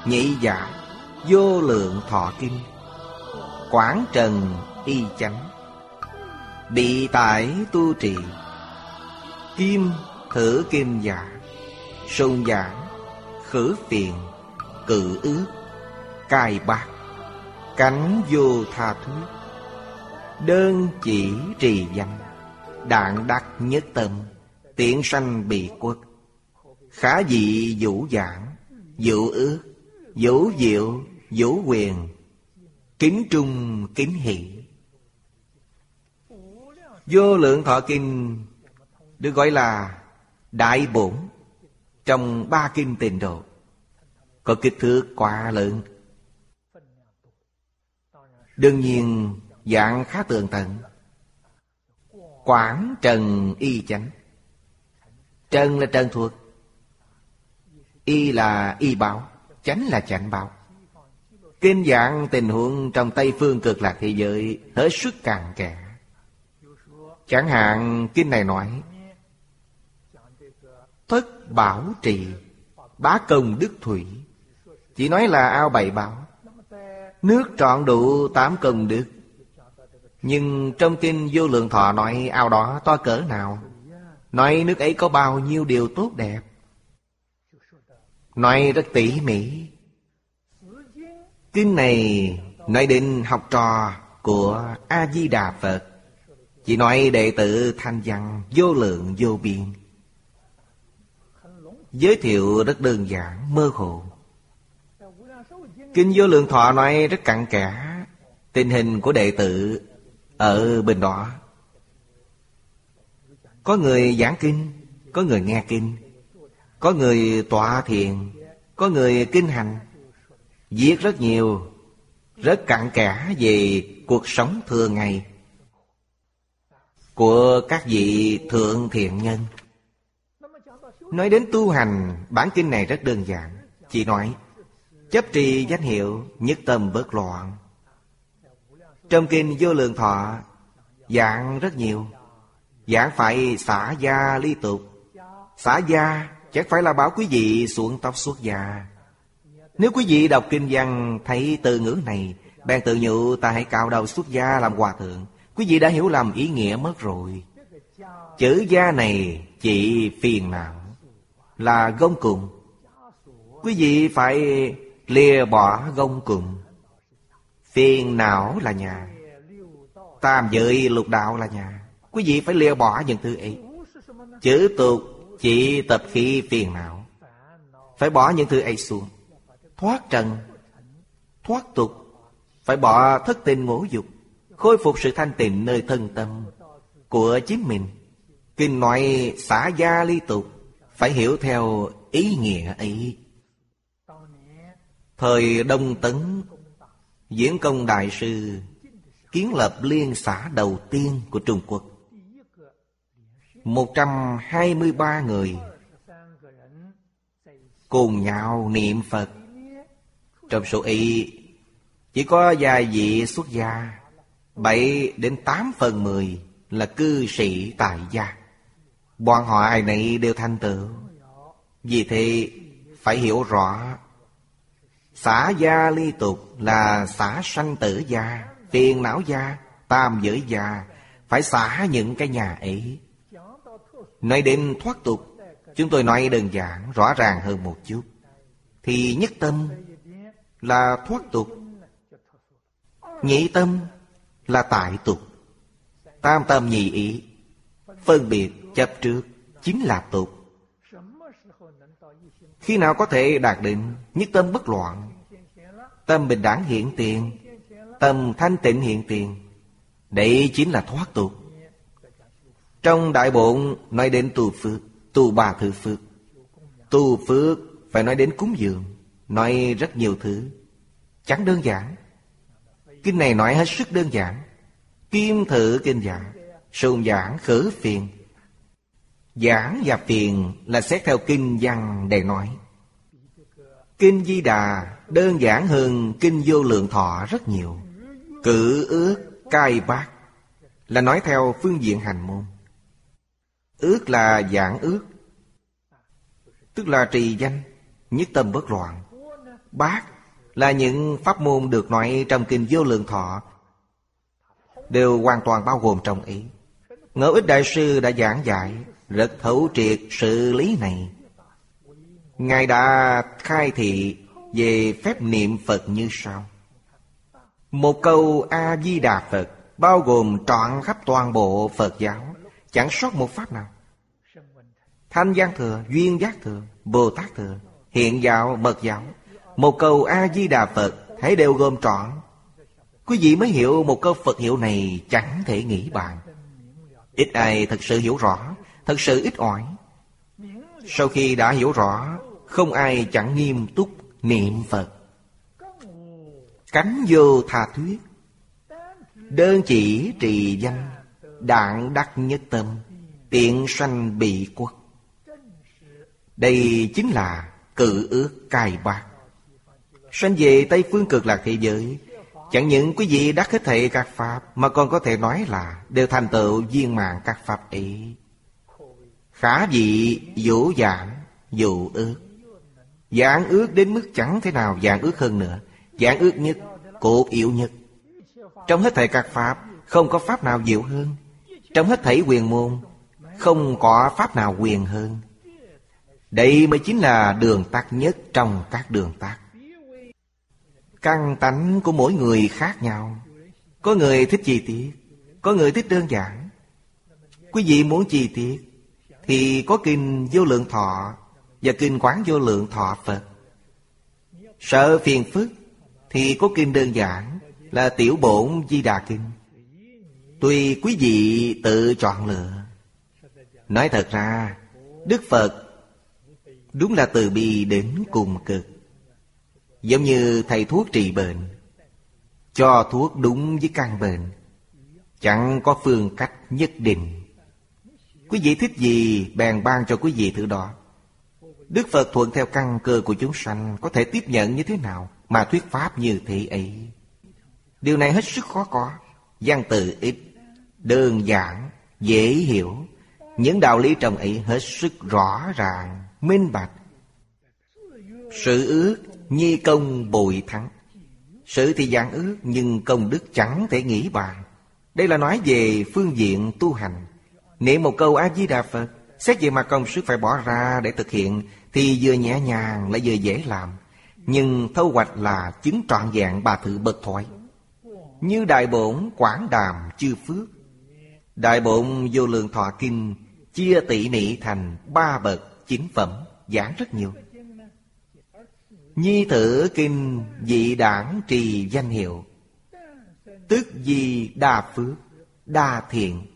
Nhị giả Vô Lượng Thọ Kinh. Quảng trần y chánh, bị tải tu trì. Kim thử kim giả, sung giảng khử phiền, cự ước, cai bác, cánh vô tha thuyết. Đơn chỉ trì danh, đạn đắc nhất tâm, tiện sanh biệt quốc. Khả dị vũ giảng, vũ ước, vũ diệu, vũ quyền, kính trung kính hỷ. Vô Lượng Thọ Kinh được gọi là đại bổn trong ba kinh Tịnh Độ, có kích thước quá lớn. Đương nhiên dạng khá tường tận. Quảng trần y chánh. Trần là trần thuộc, y là y báo, chánh là chánh báo. Kinh giảng tình huống trong Tây Phương Cực Lạc thế giới hết sức cặn kẽ. Chẳng hạn kinh này nói thất bảo trì, bá công đức thủy. Chỉ nói là ao bảy bảo, nước trọn đủ 8 công đức. Nhưng trong kinh Vô Lượng Thọ nói ao đó to cỡ nào, nói nước ấy có bao nhiêu điều tốt đẹp, nói rất tỉ mỉ. Kinh này nói đến học trò của A-di-đà Phật, chỉ nói đệ tử thanh văn vô lượng vô biên. Giới thiệu rất đơn giản, mơ hồ. Kinh Vô Lượng Thọ nói rất cặn kẽ tình hình của đệ tử ở bên đó. Có người giảng kinh, có người nghe kinh, có người tọa thiền, có người kinh hành. Viết rất nhiều, rất cặn kẽ về cuộc sống thường ngày của các vị thượng thiện nhân. Nói đến tu hành, bản kinh này rất đơn giản, chỉ nói chấp trì danh hiệu, nhất tâm bất loạn. Trong kinh Vô Lượng Thọ giảng rất nhiều. Giảng phải xả gia ly tục. Xả gia chẳng phải là bảo quý vị xuống tóc xuất gia. Nếu quý vị đọc kinh văn thấy từ ngữ này, bèn tự nhủ ta hãy cạo đầu xuất gia làm hòa thượng, quý vị đã hiểu lầm ý nghĩa mất rồi. Chữ gia này chỉ phiền não, là gông cùm. Quý vị phải lìa bỏ gông cùm. Phiền não là nhà, tam giới lục đạo là nhà. Quý vị phải lìa bỏ những thứ ấy. Chữ tục chỉ tập khí phiền não, phải bỏ những thứ ấy xuống. Thoát trần, thoát tục, phải bỏ thất tình ngũ dục, khôi phục sự thanh tịnh nơi thân tâm của chính mình. Kinh nói xả gia ly tục, phải hiểu theo ý nghĩa ấy. Thời Đông Tấn, Diễn Công Đại Sư kiến lập liên xã đầu tiên của Trung Quốc. 123 người cùng nhau niệm Phật. Trong số ấy chỉ có vài vị xuất gia, 7 đến 8 phần 10 là cư sĩ tại gia. Bọn họ ai nấy đều thành tựu. Vì thế phải hiểu rõ, xả gia ly tục là xả sanh tử gia, phiền não gia, tam giới gia. Phải xả những cái nhà ấy. Nói đến thoát tục, chúng tôi nói đơn giản, rõ ràng hơn một chút. Thì nhất tâm là thoát tục, nhị tâm là tại tục, tam tâm nhị ý, phân biệt chấp trước chính là tục. Khi nào có thể đạt đến nhất tâm bất loạn, tâm bình đẳng hiện tiền, tâm thanh tịnh hiện tiền, đây chính là thoát tục. Trong Đại Bổn nói đến tu phước, tu ba thứ phước. Tu phước phải nói đến cúng dường, nói rất nhiều thứ, chẳng đơn giản. Kinh này nói hết sức đơn giản. Kim thử kinh giảng, sung giảng khử phiền. Giảng và phiền là xét theo kinh văn để nói. Kinh Di Đà đơn giản hơn kinh Vô Lượng Thọ rất nhiều. Cự ước cai bác là nói theo phương diện hành môn. Ước là giảng ước, tức là trì danh, nhất tâm bất loạn. bát là những pháp môn được nói trong Kinh Vô Lượng Thọ, đều hoàn toàn bao gồm trong ý. Ngẫu Ích Đại Sư đã giảng giải rất thấu triệt sự lý này. Ngài đã khai thị về phép niệm Phật như sau: một câu A-di-đà Phật bao gồm trọn khắp toàn bộ Phật giáo, chẳng sót một pháp nào. Thanh Văn Thừa, Duyên Giác Thừa, Bồ Tát Thừa, Hiện Giáo, Mật Giáo, một câu A-di-đà Phật hãy đều gồm trọn. Quý vị mới hiểu một câu Phật hiệu này chẳng thể nghĩ bàn. Ít ai thật sự hiểu rõ, thật sự ít ỏi. Sau khi đã hiểu rõ, không ai chẳng nghiêm túc niệm Phật. Cánh vô tha thuyết, đơn chỉ trì danh, đạn đắc nhất tâm, tiện sanh bị quốc. Đây chính là cự ước cai bác. Sanh về Tây Phương Cực Lạc thế giới, chẳng những quý vị đắc hết thảy các pháp, mà còn có thể nói là đều thành tựu viên mãn các pháp ấy. Khả vị vũ giảm dụ ước. Giảng ước đến mức chẳng thể nào giảng ước hơn nữa. Giảng ước nhất, cốt yếu nhất. Trong hết thảy các pháp, không có pháp nào diệu hơn. Trong hết thảy quyền môn, không có pháp nào quyền hơn. Đây mới chính là đường tắt nhất trong các đường tắt. Căn tánh của mỗi người khác nhau. Có người thích chi tiết, có người thích đơn giản. Quý vị muốn chi tiết thì có Kinh Vô Lượng Thọ và Kinh Quán Vô Lượng Thọ Phật. Sợ phiền phức thì có kinh đơn giản là Tiểu Bổn Di Đà Kinh. Tùy quý vị tự chọn lựa. Nói thật ra, Đức Phật đúng là từ bi đến cùng cực. Giống như thầy thuốc trị bệnh, cho thuốc đúng với căn bệnh, chẳng có phương cách nhất định. Quý vị thích gì bèn ban cho quý vị thứ đó. Đức Phật thuận theo căn cơ của chúng sanh, có thể tiếp nhận như thế nào mà thuyết pháp như thế ấy. Điều này hết sức khó có. Văn từ ít, đơn giản, dễ hiểu. Những đạo lý trong ấy hết sức rõ ràng, minh bạch. Sự ước nhi công bội thắng. Sự thì giảng ước, nhưng công đức chẳng thể nghĩ bàn. Đây là nói về phương diện tu hành. Niệm một câu A-di-đà Phật, xét về mặt công sức phải bỏ ra để thực hiện, thì vừa nhẹ nhàng lại vừa dễ làm. Nhưng thâu hoạch là chứng trọn vẹn ba thứ bất thoại. Như Đại Bổn Quảng Đàm Chư Phước. Đại Bổn Vô Lượng Thọ Kinh chia tỉ mỉ thành 3 bậc 9 phẩm, giảng rất nhiều. Nhi Thử Kinh Dị Đảng Trì Danh Hiệu, tức vì đa phước, đa thiện.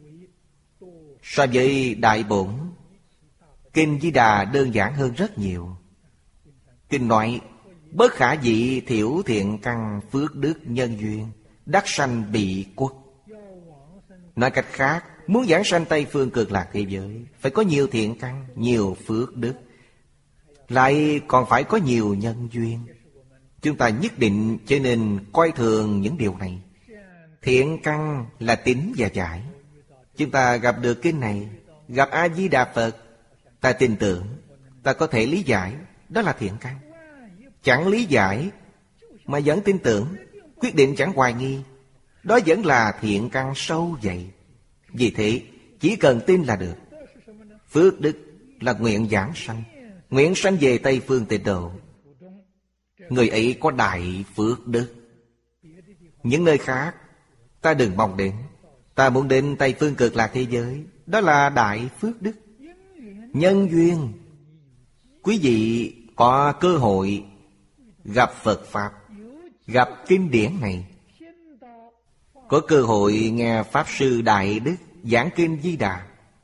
So với Đại Bổn, Kinh Di Đà đơn giản hơn rất nhiều. Kinh nói bất khả dị thiểu thiện căn phước đức nhân duyên, đắc sanh bị quốc. Nói cách khác, muốn giảng sanh Tây Phương Cực Lạc thế giới, phải có nhiều thiện căn, nhiều phước đức, lại còn phải có nhiều nhân duyên. Chúng ta nhất định cho nên coi thường những điều này. Thiện căn là tín và giải. Chúng ta gặp được kinh này, gặp A-di-đà Phật, ta tin tưởng, ta có thể lý giải, đó là thiện căn. Chẳng lý giải mà vẫn tin tưởng, quyết định chẳng hoài nghi, đó vẫn là thiện căn sâu dày. Vì thế chỉ cần tin là được. Phước đức là nguyện giảng sanh, nguyện sanh về Tây Phương Tịnh Độ. Người ấy có đại phước đức. Những nơi khác ta đừng mong đến. Ta muốn đến Tây Phương Cực Lạc thế giới, đó là đại phước đức. Nhân duyên, quý vị có cơ hội gặp Phật Pháp, gặp kinh điển này, có cơ hội nghe Pháp Sư Đại Đức giảng kinh Di Đà,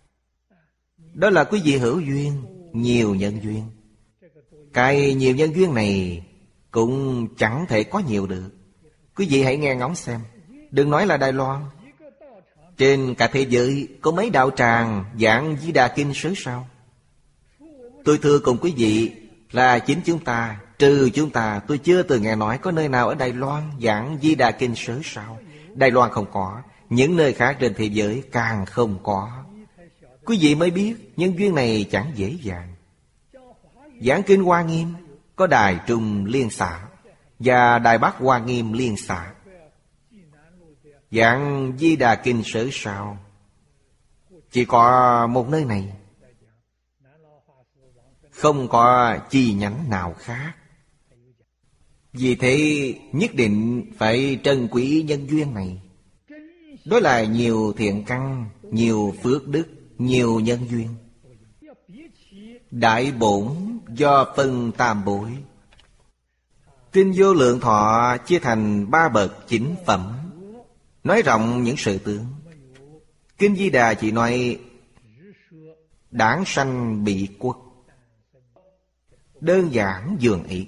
đó là quý vị hữu duyên, nhiều nhân duyên. Cái nhiều nhân duyên này cũng chẳng thể có nhiều được. Quý vị hãy nghe ngóng xem. Đừng nói là Đài Loan, trên cả thế giới có mấy đạo tràng giảng Di Đà Kinh sớ sao? Tôi thưa cùng quý vị là chính chúng ta, trừ chúng ta, tôi chưa từng nghe nói có nơi nào ở Đài Loan giảng Di Đà Kinh sớ sao. Đài Loan không có, những nơi khác trên thế giới càng không có. Quý vị mới biết nhân duyên này chẳng dễ dàng. Giảng kinh Hoa Nghiêm có Đài Trung Liên xã và Đài Bắc Hoa Nghiêm Liên xã. Giảng Di Đà Kinh Sở sao chỉ có một nơi này, không có chi nhánh nào khác. Vì thế nhất định phải trân quý nhân duyên này. Đó là nhiều thiện căn, nhiều phước đức, nhiều nhân duyên. Đại bổn do phân tam bối. Kinh Vô Lượng Thọ chia thành 3 bậc chính phẩm, nói rộng những sự tướng. Kinh Di Đà chỉ nói đản sanh bị quốc, đơn giản dường ý.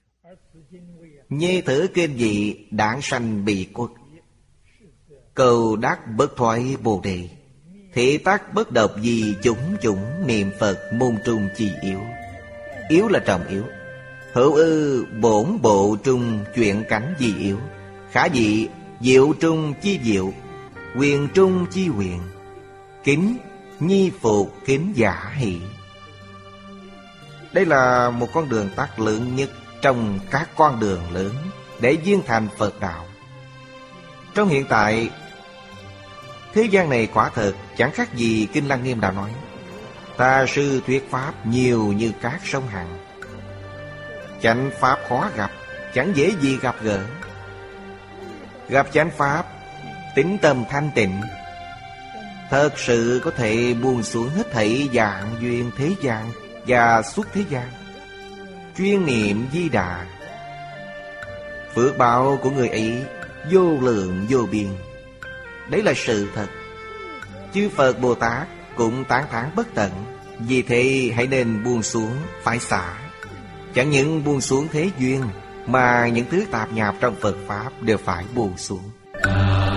Nhê thử kinh dị đản sanh bị quốc, cầu đắc bất thoái bồ đề, thể tác bất độc vì chúng chủng niệm Phật môn trung chi yếu. Yếu là trọng yếu. Hữu ư bổn bộ trung chuyện cảnh gì yếu, khả dị diệu trung chi diệu, quyền trung chi quyền, kính nhi phục kính giả hỷ. Đây là một con đường tắt lớn nhất trong các con đường lớn để viên thành Phật đạo. Trong hiện tại, thế gian này quả thật chẳng khác gì Kinh Lăng Nghiêm đã nói: ta sư thuyết pháp nhiều như các sông Hằng. Chánh pháp khó gặp, chẳng dễ gì gặp gỡ. Gặp chánh pháp, tính tâm thanh tịnh, thật sự có thể buông xuống hết thảy dạng duyên thế gian và xuất thế gian, chuyên niệm Di Đà. Phước báo của người ấy vô lượng vô biên. Đấy là sự thật. Chư Phật Bồ Tát cũng tán thán bất tận. Vì thế hãy nên buông xuống, phải xả. Chẳng những buông xuống thế duyên, mà những thứ tạp nhạp trong Phật Pháp đều phải buông xuống.